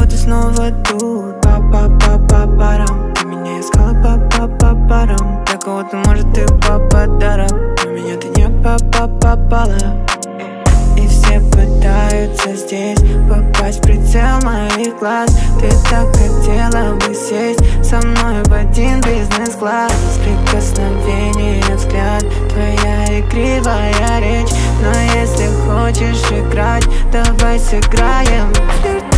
вот ты снова тут. Па-па-па-па-парам. Ты меня искала па-па-па-парам. Для кого-то, может, ты подарок, но меня ты не попала. И все пытаются здесь попасть в прицел моих глаз. Ты так хотела бы сесть со мной в один бизнес-класс. Прикосновение, взгляд, твоя игривая речь. Но если хочешь играть, давай сыграем.